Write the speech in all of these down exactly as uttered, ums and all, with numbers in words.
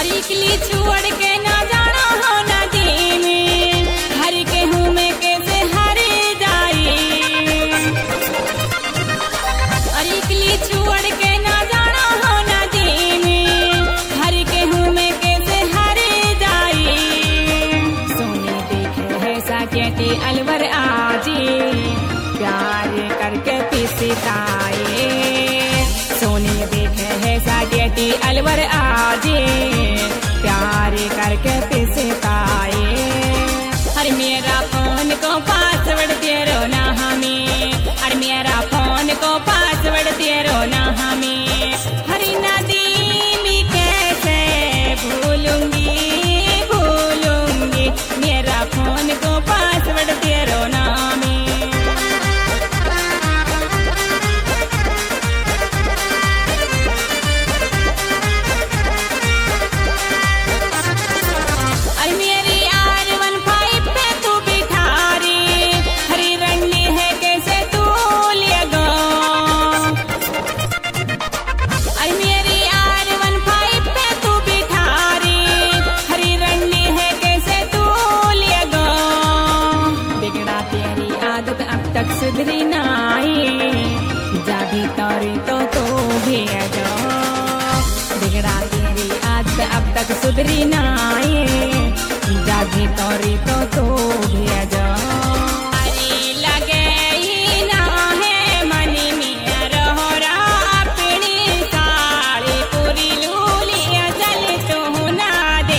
अरिकली छोड़ के ना जाना हो नदी में, हर के हूँ में कैसे हर जाई। अरिकली छोड़ के ना जाना हो नदी में, हर के हूँ में कैसे हर जाई। सोनी देखे है साकेती अलवर आजी, प्यार करके पिसताए। सोनी देखे है साकेती अलवर आजी, प्यार करके पिसताए। हर मेरा फोन को पासवर्ड तेरो ना हमें, हर मेरा फोन को पासवर्ड तेरो ना हमें। हर नदी में कैसे भूलूंगी भूलूंगी, मेरा फोन को पासवर्ड तेरो ना हमें। सुधरी नाई जा भीतर तो तो भेजो, बिगड़ा तेरी आदत अब तक सुधरी नाई जा भीतर तो तो भेजो। अरे लगे ही ना है मन में रहोरा अपनी साड़ी पूरी लूलिया जल तो ना दे।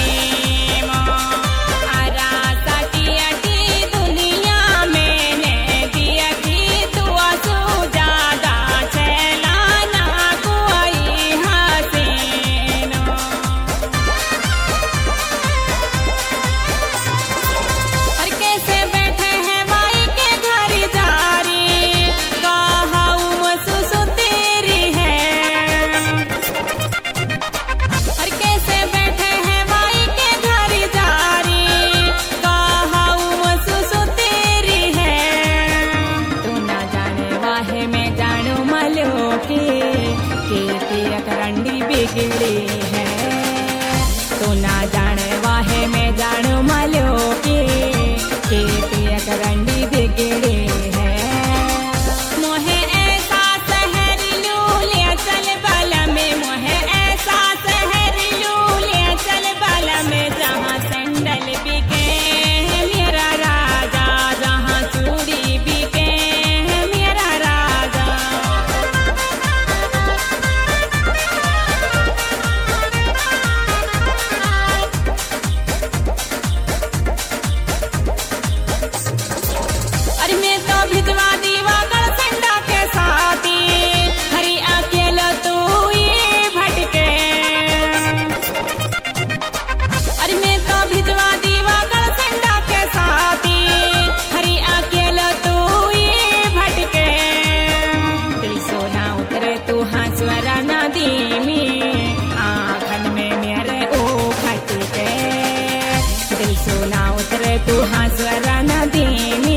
अरा सटी अटी दुनिया में बिगड़ी है, तो ना जाने वाहे में जानू मालो के के करंडी बिगड़ी है। मोहे ऐसा शहर लूलिया चल बाला में, मोहे ऐसा शहर लूलिया चल बाला में, जहाँ सैंडल बिके मेरा राजा, जहाँ चूड़ी बिके मेरा राजा। भिजवा दीवा कर संडा के साथी, हरी अकेला तू ये भटके। अरे मैं तो भिजवा दीवा कर संडा के साथी, हरी अकेला तू ये भटके। दिल सोना उतरे तू हंसवरा नदी में, आँखन में मेरे ओ खटके। दिल सोना उतरे तू हंसवरा नदी में,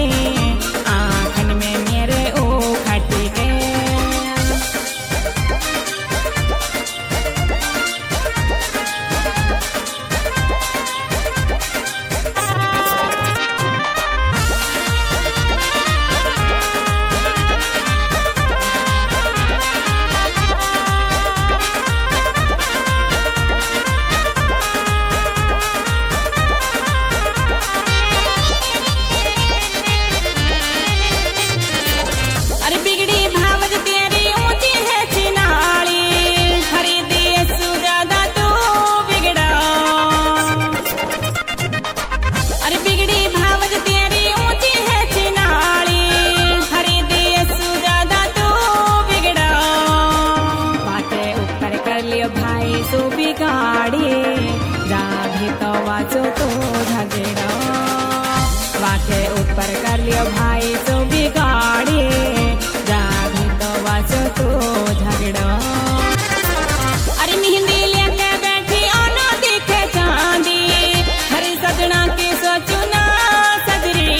भाई सो बिगाड़े जा भी तो वाचो तो झगड़ा। वाके ऊपर कर लियो भाई सो बिगाड़े जा भी तो वाचो तो झगड़ा। अरे मेहंदी लेके बैठी और ना दिखे चांदी, हरे सजना के सोचो ना सजरी।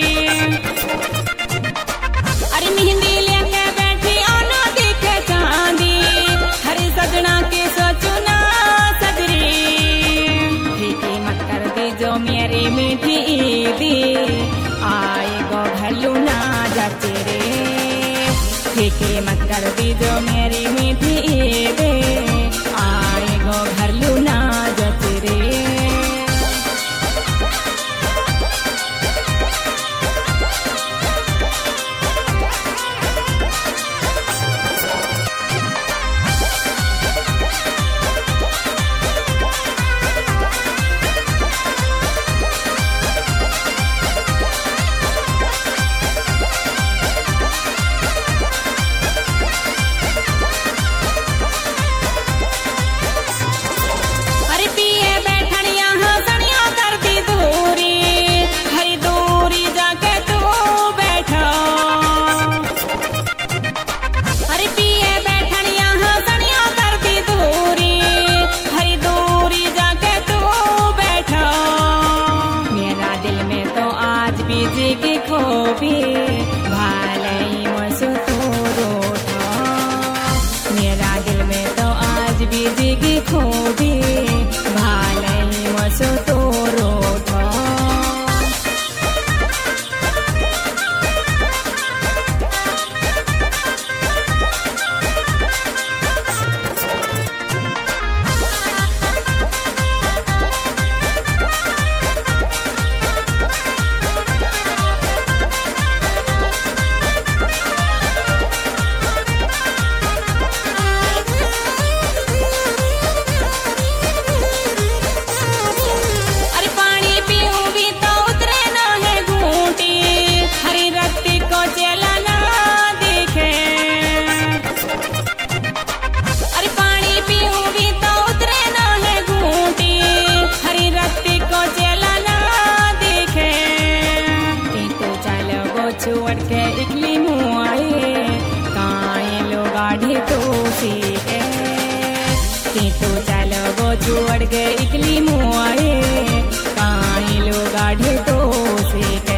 अरे मेहंदी लेके बैठी और ना दिखे चांदी, हरे सजना के सोचो ना सजरी। मीठी ईदी आए गो घलू ना जाचे रे फीके मत कर दीजो मेरी मीठी ईदी आए गो घलू ना जाचे रे। की खोबी भालई मसो तोरो मेरा दिल में तो आज भी जिगी खोबी भालई मसो तोरो छुअट के इकली मुआए काए लो गाढ़े तो सीखे तो चलो गो छुअट के इकली मुआए काए लो गाढ़े तो सीखे।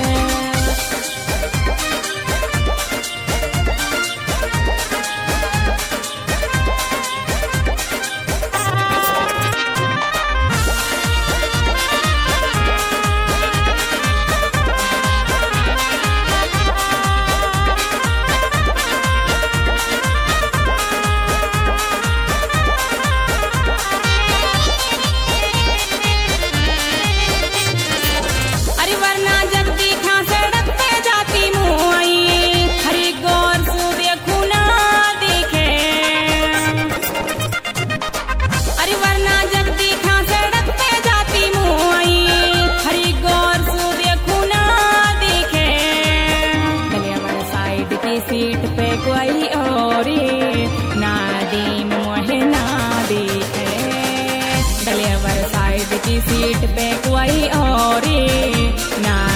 सीट पे कोई और नादीम मोहे ना देखे डलेवर साइड की सीट पे कोई और ना